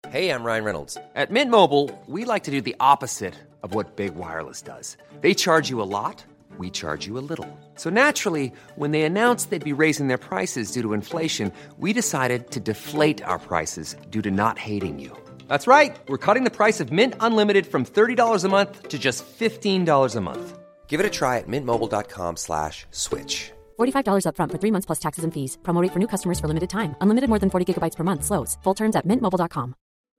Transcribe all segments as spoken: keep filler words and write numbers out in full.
Hey, I'm Ryan Reynolds. At Mint Mobile, we like to do the opposite of what Big Wireless does. They charge you a lot, we charge you a little. So naturally, when they announced they'd be raising their prices due to inflation, we decided to deflate our prices due to not hating you. That's right. We're cutting the price of Mint Unlimited from thirty dollars a month to just fifteen dollars a month. Give it a try at mintmobile.com slash switch. forty-five dollars up front for three months plus taxes and fees. Promo rate for new customers for limited time. Unlimited more than forty gigabytes per month. Slows full terms at mint mobile dot com.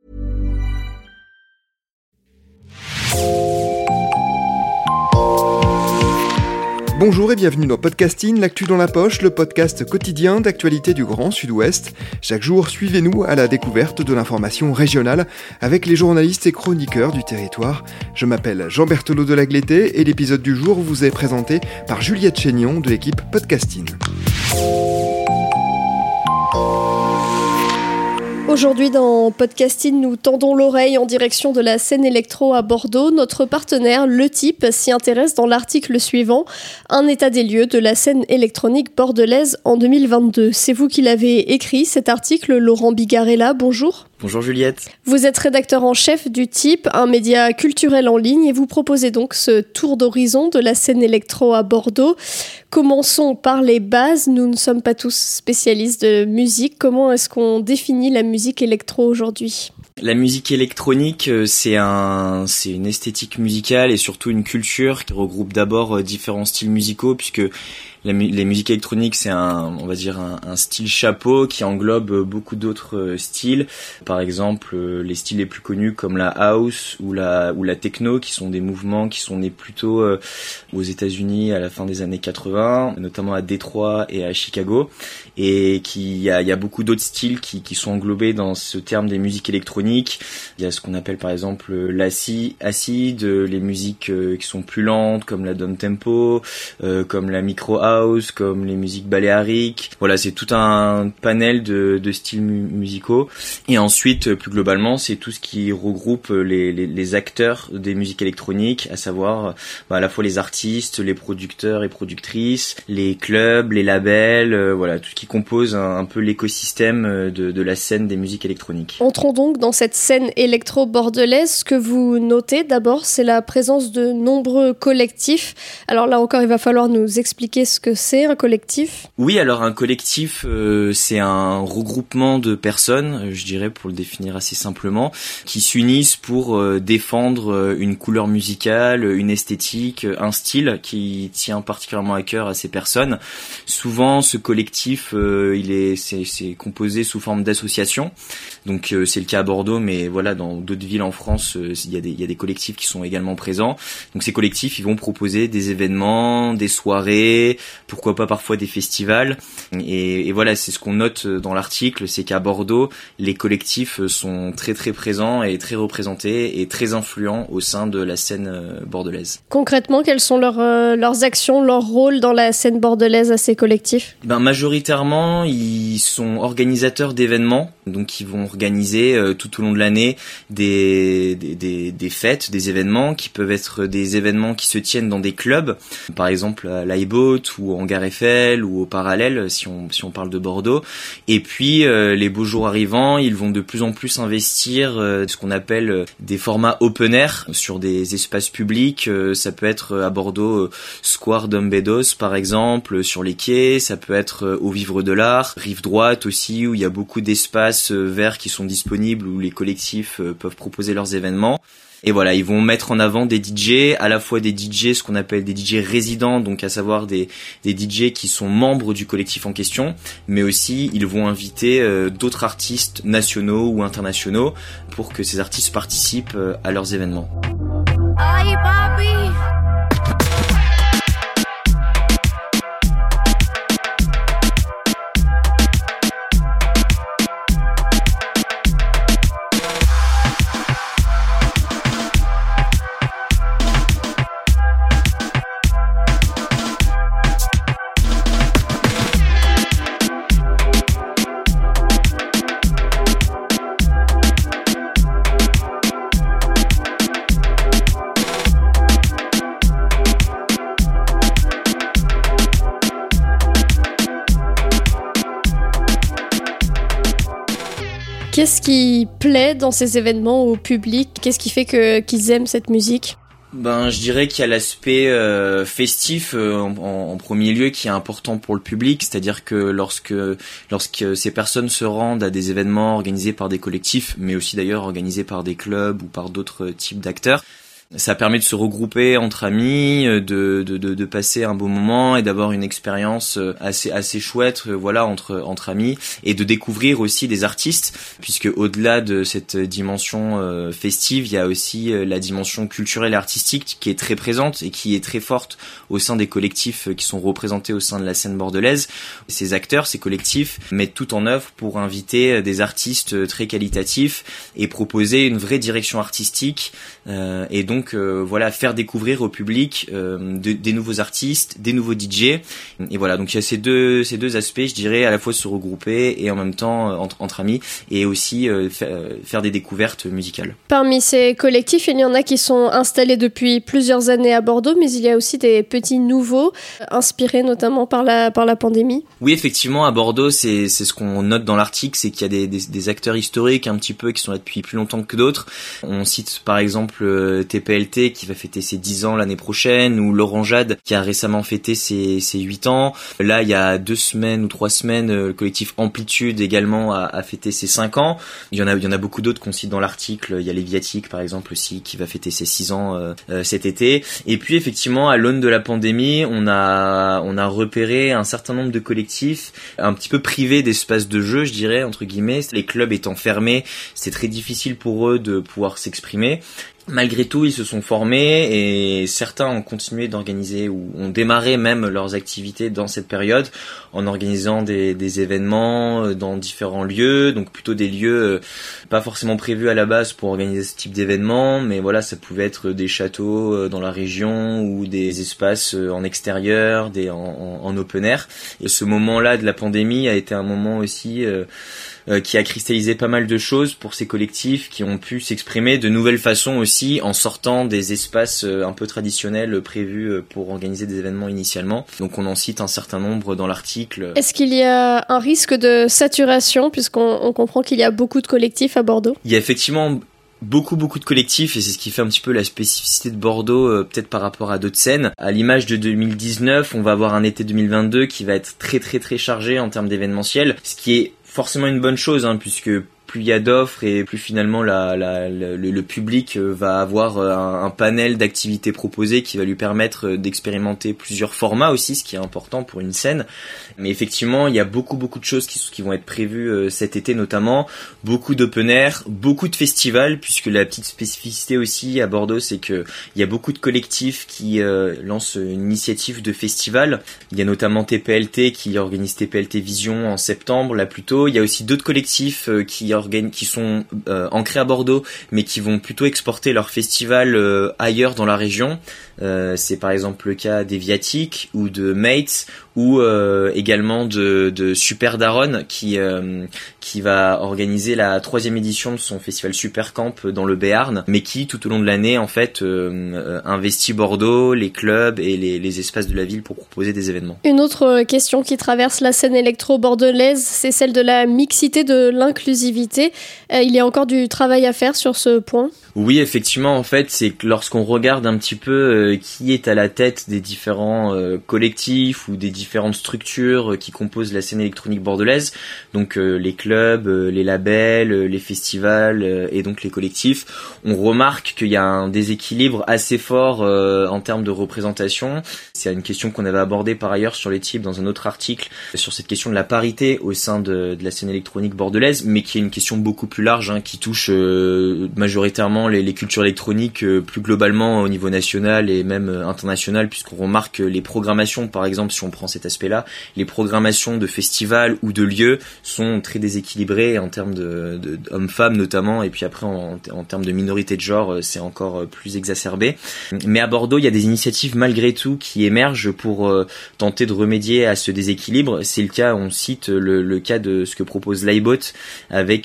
Bonjour et bienvenue dans Podcasting, l'actu dans la poche, le podcast quotidien d'actualité du Grand Sud-Ouest. Chaque jour, suivez-nous à la découverte de l'information régionale avec les journalistes et chroniqueurs du territoire. Je m'appelle Jean Berthelot de Lagleté et l'épisode du jour vous est présenté par Juliette Chénion de l'équipe Podcasting. Aujourd'hui dans Podcasting, nous tendons l'oreille en direction de la scène électro à Bordeaux. Notre partenaire, Le Type, s'y intéresse dans l'article suivant, un état des lieux de la scène électronique bordelaise en deux mille vingt-deux. C'est vous qui l'avez écrit, cet article, Laurent Bigarella, bonjour. Bonjour Juliette. Vous êtes rédacteur en chef du Type, un média culturel en ligne, et vous proposez donc ce tour d'horizon de la scène électro à Bordeaux. Commençons par les bases, nous ne sommes pas tous spécialistes de musique. Comment est-ce qu'on définit la musique électro aujourd'hui ? La musique électronique, c'est un, c'est une esthétique musicale et surtout une culture qui regroupe d'abord différents styles musicaux, puisque la, les musiques électroniques, c'est un, on va dire un, un style chapeau qui englobe beaucoup d'autres styles. Par exemple, les styles les plus connus comme la house ou la ou la techno, qui sont des mouvements qui sont nés plutôt euh, aux États-Unis à la fin des années quatre-vingts, notamment à Détroit et à Chicago, et qui il y a, y a beaucoup d'autres styles qui, qui sont englobés dans ce terme des musiques électroniques. Il y a ce qu'on appelle par exemple l'acid, acid, les musiques euh, qui sont plus lentes comme la down tempo, euh, comme la micro house, comme les musiques baléariques. Voilà, c'est tout un panel de, de styles mu- musicaux. Et ensuite, plus globalement, c'est tout ce qui regroupe les, les, les acteurs des musiques électroniques, à savoir bah, à la fois les artistes, les producteurs et productrices, les clubs, les labels, euh, voilà, tout ce qui compose un, un peu l'écosystème de, de la scène des musiques électroniques. Entrons donc dans cette scène électro-bordelaise. Ce que vous notez d'abord, c'est la présence de nombreux collectifs. Alors là encore, il va falloir nous expliquer ce que c'est un collectif. Oui, alors un collectif, euh, c'est un regroupement de personnes, je dirais pour le définir assez simplement, qui s'unissent pour euh, défendre euh, une couleur musicale, une esthétique, un style qui tient particulièrement à cœur à ces personnes. Souvent, ce collectif, euh, il est, c'est, c'est composé sous forme d'association. Donc euh, c'est le cas à Bordeaux, mais voilà, dans d'autres villes en France, euh, il y a des, il y a des collectifs qui sont également présents. Donc ces collectifs, ils vont proposer des événements, des soirées, pourquoi pas parfois des festivals. Et, et voilà, c'est ce qu'on note dans l'article, c'est qu'à Bordeaux, les collectifs sont très très présents et très représentés et très influents au sein de la scène bordelaise. Concrètement, quelles sont leurs, euh, leurs actions, leur rôle dans la scène bordelaise à ces collectifs ? Ben, majoritairement, ils sont organisateurs d'événements, donc ils vont organiser euh, tout au long de l'année des, des, des, des fêtes, des événements qui peuvent être des événements qui se tiennent dans des clubs, par exemple à l'iBoat ou au Hangar Eiffel ou au Parallèle si on, si on parle de Bordeaux. Et puis euh, les beaux jours arrivant, ils vont de plus en plus investir euh, ce qu'on appelle euh, des formats open air sur des espaces publics. Euh, ça peut être euh, à Bordeaux euh, Square d'Ombedos par exemple, sur les quais, ça peut être euh, au Vivre de l'Art, Rive Droite aussi, où il y a beaucoup d'espaces euh, verts qui sont disponibles, où les collectifs euh, peuvent proposer leurs événements. Et voilà, ils vont mettre en avant des D J, à la fois des D J, ce qu'on appelle des D J résidents, donc à savoir des, des D J qui sont membres du collectif en question, mais aussi ils vont inviter euh, d'autres artistes nationaux ou internationaux pour que ces artistes participent euh, à leurs événements. Aïe, papi. Qu'est-ce qui plaît dans ces événements au public ? Qu'est-ce qui fait que, qu'ils aiment cette musique ? Ben, je dirais qu'il y a l'aspect euh, festif euh, en, en premier lieu qui est important pour le public, c'est-à-dire que lorsque lorsque ces personnes se rendent à des événements organisés par des collectifs, mais aussi d'ailleurs organisés par des clubs ou par d'autres types d'acteurs, ça permet de se regrouper entre amis, de, de, de, de passer un beau moment et d'avoir une expérience assez, assez chouette, voilà, entre, entre amis, et de découvrir aussi des artistes, puisque au-delà de cette dimension euh, festive, il y a aussi euh, la dimension culturelle et artistique qui est très présente et qui est très forte au sein des collectifs qui sont représentés au sein de la scène bordelaise. Ces acteurs, ces collectifs mettent tout en œuvre pour inviter des artistes très qualitatifs et proposer une vraie direction artistique, euh, et donc Donc euh, voilà, faire découvrir au public euh, de, des nouveaux artistes, des nouveaux D J, et voilà, donc il y a ces deux ces deux aspects, je dirais, à la fois se regrouper et en même temps euh, entre, entre amis, et aussi euh, fa- faire des découvertes musicales. Parmi ces collectifs, il y en a qui sont installés depuis plusieurs années à Bordeaux, mais il y a aussi des petits nouveaux, inspirés notamment par la par la pandémie. Oui, effectivement, à Bordeaux, c'est c'est ce qu'on note dans l'article, c'est qu'il y a des des, des acteurs historiques un petit peu qui sont là depuis plus longtemps que d'autres. On cite par exemple euh, T P L T qui va fêter ses dix ans l'année prochaine, ou Laurent Jade qui a récemment fêté ses, ses huit ans. Là, il y a deux semaines ou trois semaines, le collectif Amplitude également a, a fêté ses cinq ans. Il y en a, il y en a beaucoup d'autres qu'on cite dans l'article. Il y a Léviatique par exemple aussi qui va fêter ses six ans euh, euh, cet été. Et puis effectivement, à l'aune de la pandémie, on a, on a repéré un certain nombre de collectifs un petit peu privés d'espace de jeu, je dirais, entre guillemets. Les clubs étant fermés, c'est très difficile pour eux de pouvoir s'exprimer. Malgré tout, ils se sont formés et certains ont continué d'organiser ou ont démarré même leurs activités dans cette période en organisant des, des événements dans différents lieux, donc plutôt des lieux pas forcément prévus à la base pour organiser ce type d'événements, mais voilà, ça pouvait être des châteaux dans la région ou des espaces en extérieur, des en, en, en open air. Et ce moment-là de la pandémie a été un moment aussi euh, euh, qui a cristallisé pas mal de choses pour ces collectifs qui ont pu s'exprimer de nouvelles façons aussi en sortant des espaces euh, un peu traditionnels prévus pour organiser des événements initialement. Donc on en cite un certain nombre dans l'article. Est-ce qu'il y a un risque de saturation puisqu'on on comprend qu'il y a beaucoup de collectifs à Bordeaux ? Il y a effectivement beaucoup beaucoup de collectifs et c'est ce qui fait un petit peu la spécificité de Bordeaux, euh, peut-être par rapport à d'autres scènes. À l'image de deux mille dix-neuf, on va avoir un été deux mille vingt-deux qui va être très très très chargé en termes d'événementiel, ce qui est forcément une bonne chose, hein, puisque plus il y a d'offres et plus finalement la, la, la, le, le public va avoir un, un panel d'activités proposées qui va lui permettre d'expérimenter plusieurs formats aussi, ce qui est important pour une scène. Mais effectivement, il y a beaucoup beaucoup de choses qui, qui vont être prévues cet été notamment, beaucoup d'open air, beaucoup de festivals, puisque la petite spécificité aussi à Bordeaux, c'est que il y a beaucoup de collectifs qui euh, lancent une initiative de festival. Il y a notamment T P L T qui organise T P L T Vision en septembre, là plus tôt. Il y a aussi d'autres collectifs euh, qui qui sont euh, ancrés à Bordeaux mais qui vont plutôt exporter leur festival euh, ailleurs dans la région. Euh, c'est par exemple le cas des Viatiques ou de Mates ou euh, également de, de Super Daron qui euh, qui va organiser la troisième édition de son festival Super Camp dans le Béarn, mais qui tout au long de l'année en fait euh, investit Bordeaux, les clubs et les, les espaces de la ville pour proposer des événements. Une autre question qui traverse la scène électro-bordelaise, c'est celle de la mixité, de l'inclusivité. Euh, il y a encore du travail à faire sur ce point ? Oui, effectivement, en fait, c'est que lorsqu'on regarde un petit peu euh, qui est à la tête des différents euh, collectifs ou des différentes structures euh, qui composent la scène électronique bordelaise, donc euh, les clubs, euh, les labels, euh, les festivals euh, et donc les collectifs, on remarque qu'il y a un déséquilibre assez fort euh, en termes de représentation. C'est une question qu'on avait abordée par ailleurs sur les types dans un autre article sur cette question de la parité au sein de, de la scène électronique bordelaise, mais qui est une question beaucoup plus large, hein, qui touche euh, majoritairement les, les cultures électroniques euh, plus globalement au niveau national et même euh, international, puisqu'on remarque que les programmations, par exemple, si on prend cet aspect-là, les programmations de festivals ou de lieux sont très déséquilibrées en termes de, de, d'hommes-femmes notamment, et puis après en, en termes de minorité de genre, c'est encore plus exacerbé. Mais à Bordeaux, il y a des initiatives malgré tout qui émergent pour euh, tenter de remédier à ce déséquilibre. C'est le cas, on cite le, le cas de ce que propose l'iBot avec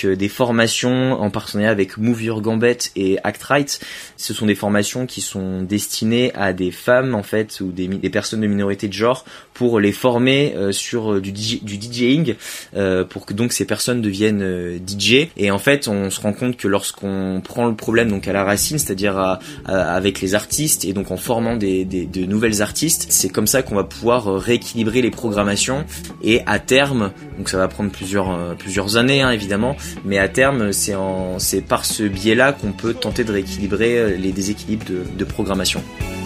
avec des formations en partenariat avec Move Your Gambit et Act Right. Ce sont des formations qui sont destinées à des femmes en fait ou des, des personnes de minorité de genre pour les former euh, sur du, du DJing euh, pour que donc ces personnes deviennent euh, D J. Et en fait on se rend compte que lorsqu'on prend le problème donc à la racine, c'est-à-dire à, à, avec les artistes et donc en formant des, des, de nouvelles artistes, c'est comme ça qu'on va pouvoir rééquilibrer les programmations et à terme, donc ça va prendre plusieurs euh, plusieurs années hein, évidemment, mais à terme c'est en c'est par ce biais-là qu'on peut tenter de rééquilibrer les déséquilibres de, de programmation.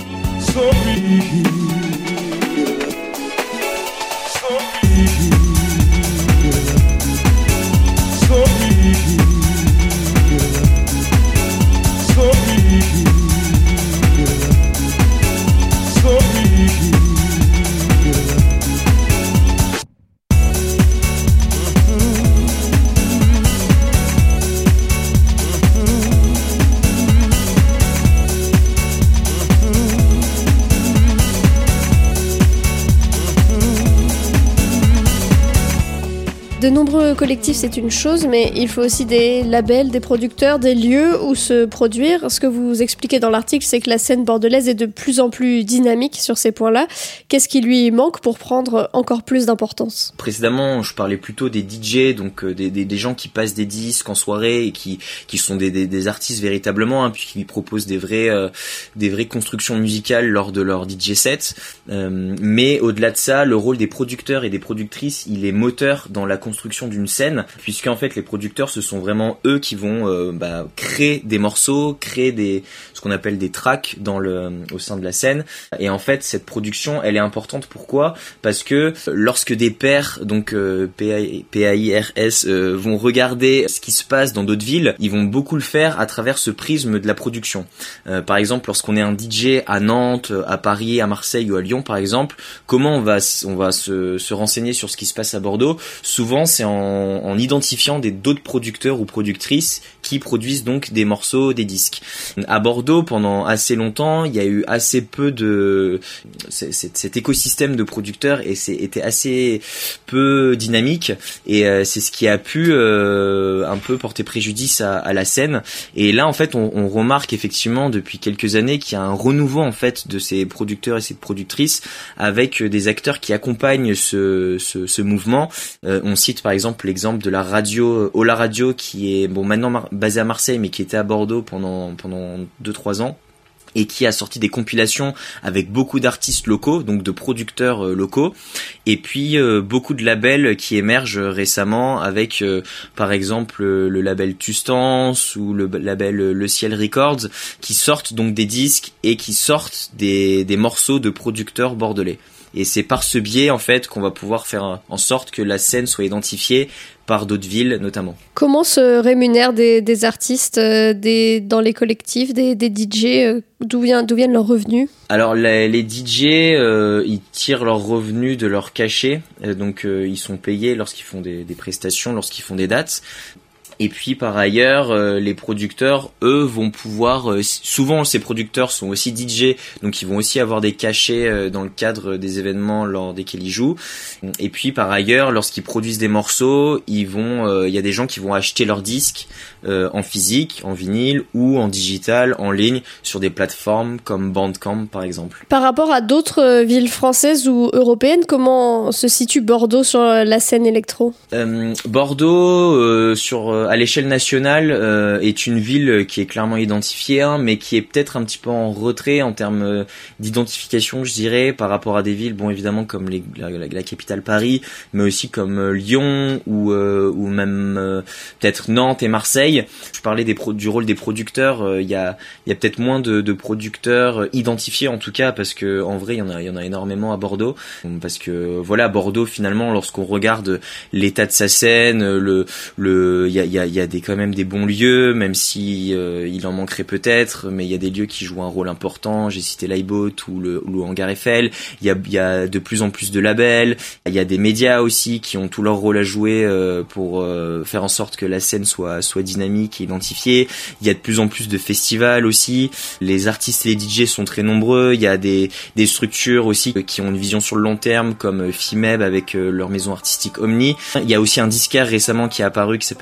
De nombreux collectifs, c'est une chose, mais il faut aussi des labels, des producteurs, des lieux où se produire. Ce que vous expliquez dans l'article, c'est que la scène bordelaise est de plus en plus dynamique sur ces points-là. Qu'est-ce qui lui manque pour prendre encore plus d'importance ? Précédemment, je parlais plutôt des D J, donc euh, des, des, des gens qui passent des disques en soirée et qui, qui sont des, des, des artistes véritablement, hein, puis qui proposent des vraies, euh, des vraies constructions musicales lors de leur D J set. Euh, mais au-delà de ça, le rôle des producteurs et des productrices, il est moteur dans la construction d'une scène, puisqu'en fait les producteurs ce sont vraiment eux qui vont euh, bah, créer des morceaux, créer des ce qu'on appelle des tracks dans le au sein de la scène. Et en fait cette production elle est importante. Pourquoi ? Parce que lorsque des pairs donc euh, P A I R S euh, vont regarder ce qui se passe dans d'autres villes, ils vont beaucoup le faire à travers ce prisme de la production. Euh, par exemple lorsqu'on est un D J à Nantes, à Paris, à Marseille ou à Lyon par exemple, comment on va on va se, se renseigner sur ce qui se passe à Bordeaux ? Souvent c'est en, en identifiant des d'autres producteurs ou productrices qui produisent donc des morceaux, des disques. À Bordeaux, pendant assez longtemps, il y a eu assez peu de c- c- cet écosystème de producteurs et c'était assez peu dynamique et euh, c'est ce qui a pu euh, un peu porter préjudice à, à la scène. Et là, en fait, on, on remarque effectivement depuis quelques années qu'il y a un renouveau en fait de ces producteurs et ces productrices avec des acteurs qui accompagnent ce, ce, ce mouvement. Euh, on cite par exemple l'exemple de la radio Ola Radio qui est bon maintenant mar- basée à Marseille mais qui était à Bordeaux pendant pendant deux trois ans et qui a sorti des compilations avec beaucoup d'artistes locaux, donc de producteurs euh, locaux, et puis euh, beaucoup de labels qui émergent récemment avec euh, par exemple euh, le label Tustance ou le label euh, Le Ciel Records qui sortent donc des disques et qui sortent des des morceaux de producteurs bordelais. Et c'est par ce biais en fait qu'on va pouvoir faire en sorte que la scène soit identifiée par d'autres villes notamment. Comment se rémunèrent des, des artistes euh, des, dans les collectifs, des, des D J euh, d'où, vient, d'où viennent leurs revenus ? Alors les, les D J, euh, ils tirent leurs revenus de leur cachet, euh, donc euh, ils sont payés lorsqu'ils font des, des prestations, lorsqu'ils font des dates. Et puis par ailleurs, euh, les producteurs, eux, vont pouvoir... Euh, souvent, ces producteurs sont aussi D J, donc ils vont aussi avoir des cachets euh, dans le cadre des événements lors desquels ils jouent. Et puis par ailleurs, lorsqu'ils produisent des morceaux, ils vont, il euh, y a des gens qui vont acheter leurs disques euh, en physique, en vinyle ou en digital, en ligne, sur des plateformes comme Bandcamp par exemple. Par rapport à d'autres villes françaises ou européennes, comment se situe Bordeaux sur la scène électro ? euh, Bordeaux, euh, sur... Euh, à l'échelle nationale euh, est une ville qui est clairement identifiée, hein, mais qui est peut-être un petit peu en retrait en termes euh, d'identification, je dirais, par rapport à des villes, bon évidemment comme les, la, la, la capitale Paris, mais aussi comme euh, Lyon ou euh, ou même euh, peut-être Nantes et Marseille. Je parlais des pro- du rôle des producteurs. Il euh, y a il y a peut-être moins de, de producteurs identifiés en tout cas parce que en vrai il y en a il y en a énormément à Bordeaux parce que voilà Bordeaux finalement lorsqu'on regarde l'état de sa scène, le le il y a Il y a, il y a des, quand même des bons lieux, même si euh, il en manquerait peut-être, mais il y a des lieux qui jouent un rôle important. J'ai cité l'iBoat ou le, ou le Hangar Eiffel. Il y a, il y a de plus en plus de labels. Il y a des médias aussi qui ont tout leur rôle à jouer euh, pour euh, faire en sorte que la scène soit, soit dynamique et identifiée. Il y a de plus en plus de festivals aussi. Les artistes et les D J sont très nombreux. Il y a des, des structures aussi qui ont une vision sur le long terme, comme Fimeb avec euh, leur maison artistique Omni. Il y a aussi un disquaire récemment qui est apparu qui s'appelle Guy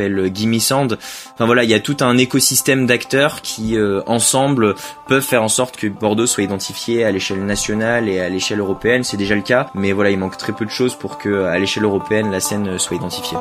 Gimme Sound. Enfin voilà, il y a tout un écosystème d'acteurs qui euh, ensemble peuvent faire en sorte que Bordeaux soit identifié à l'échelle nationale et à l'échelle européenne. C'est déjà le cas, mais voilà, il manque très peu de choses pour que à l'échelle européenne la scène soit identifiée.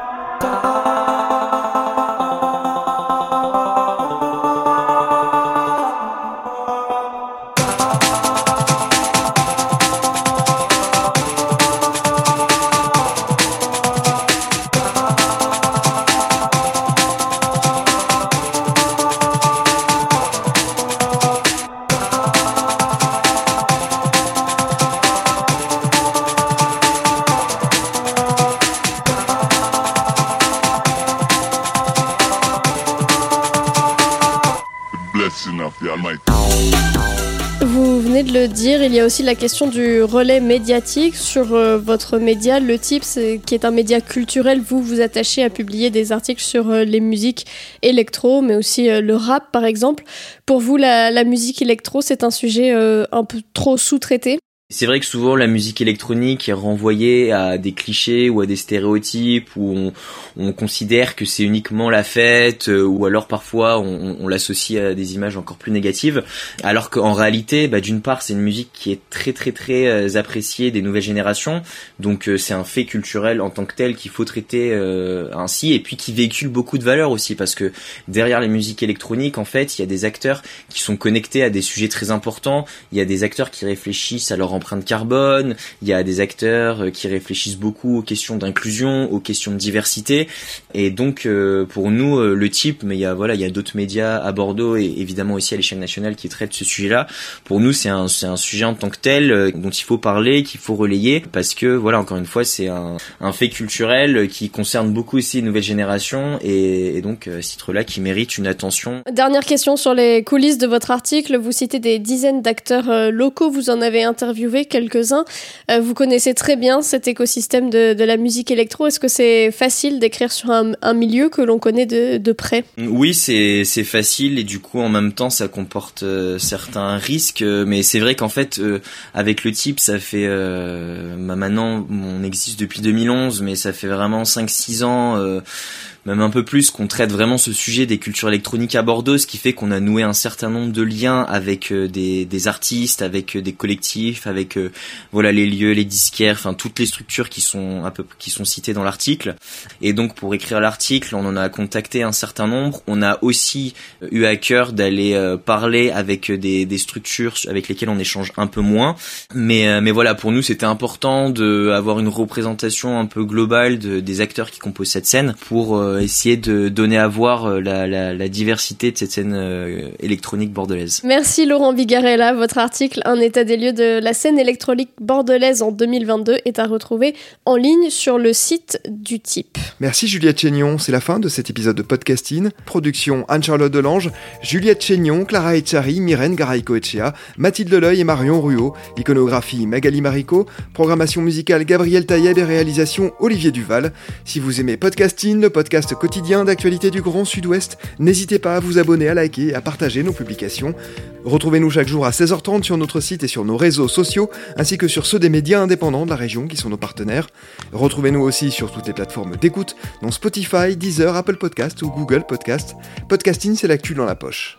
Vous venez de le dire, il y a aussi la question du relais médiatique sur euh, votre média, Le Type, qui est un média culturel. Vous vous attachez à publier des articles sur euh, les musiques électro, mais aussi euh, le rap par exemple. Pour vous, la, la musique électro, c'est un sujet euh, un peu trop sous-traité ? C'est vrai que souvent la musique électronique est renvoyée à des clichés ou à des stéréotypes où on, on considère que c'est uniquement la fête euh, ou alors parfois on, on l'associe à des images encore plus négatives. Alors qu'en réalité, bah, d'une part c'est une musique qui est très très très euh, appréciée des nouvelles générations, donc euh, c'est un fait culturel en tant que tel qu'il faut traiter euh, ainsi, et puis qui véhicule beaucoup de valeurs aussi, parce que derrière les musiques électroniques en fait il y a des acteurs qui sont connectés à des sujets très importants, il y a des acteurs qui réfléchissent à leur empreinte carbone, il y a des acteurs qui réfléchissent beaucoup aux questions d'inclusion, aux questions de diversité, et donc euh, pour nous euh, Le Type, mais il y a voilà il y a d'autres médias à Bordeaux et évidemment aussi à l'échelle nationale qui traitent ce sujet-là. Pour nous c'est un c'est un sujet en tant que tel euh, dont il faut parler, qu'il faut relayer, parce que voilà encore une fois c'est un un fait culturel qui concerne beaucoup aussi les nouvelles générations et, et donc euh, ce titre-là qui mérite une attention. Dernière question sur les coulisses de votre article, vous citez des dizaines d'acteurs euh, locaux, vous en avez interviewé quelques-uns. Euh, vous connaissez très bien cet écosystème de, de la musique électro. Est-ce que c'est facile d'écrire sur un, un milieu que l'on connaît de, de près ? Oui, c'est, c'est facile et du coup en même temps ça comporte euh, certains risques. Mais c'est vrai qu'en fait euh, avec Le Type ça fait euh, bah maintenant on existe depuis deux mille onze, mais ça fait vraiment cinq six ans euh, même un peu plus qu'on traite vraiment ce sujet des cultures électroniques à Bordeaux, ce qui fait qu'on a noué un certain nombre de liens avec euh, des, des artistes, avec euh, des collectifs, avec euh, voilà les lieux, les disquaires, enfin toutes les structures qui sont un peu qui sont citées dans l'article. Et donc pour écrire l'article, on en a contacté un certain nombre. On a aussi euh, eu à cœur d'aller euh, parler avec des, des structures avec lesquelles on échange un peu moins. Mais euh, mais voilà, pour nous c'était important de avoir une représentation un peu globale de, des acteurs qui composent cette scène pour euh, essayer de donner à voir la, la, la diversité de cette scène euh, électronique bordelaise. Merci Laurent Bigarella. Votre article « Un état des lieux de la scène électronique bordelaise en deux mille vingt-deux » est à retrouver en ligne sur le site du Type. Merci Juliette Chénion, c'est la fin de cet épisode de Podcasting. Production Anne-Charlotte Delange, Juliette Chénion, Clara Echari, Myrène Garay-Coetchea, Mathilde Leuil et Marion Ruot, iconographie Magali Marico, programmation musicale Gabriel Taïeb et réalisation Olivier Duval. Si vous aimez Podcasting, le podcast quotidien d'actualité du Grand Sud-Ouest, n'hésitez pas à vous abonner, à liker et à partager nos publications. Retrouvez-nous chaque jour à seize heures trente sur notre site et sur nos réseaux sociaux, ainsi que sur ceux des médias indépendants de la région qui sont nos partenaires. Retrouvez-nous aussi sur toutes les plateformes d'écoute, dont Spotify, Deezer, Apple Podcast ou Google Podcast. Podcasting, c'est l'actu dans la poche.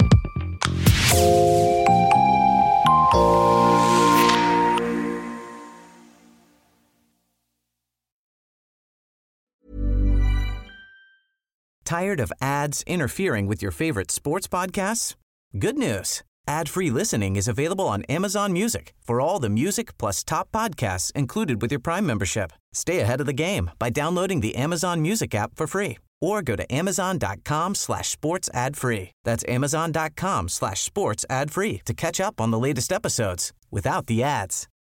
Tired of ads interfering with your favorite sports podcasts? Good news. Ad-free listening is available on Amazon Music for all the music plus top podcasts included with your Prime membership. Stay ahead of the game by downloading the Amazon Music app for free or go to amazon.com slash sports ad free. That's amazon.com slash sports ad free to catch up on the latest episodes without the ads.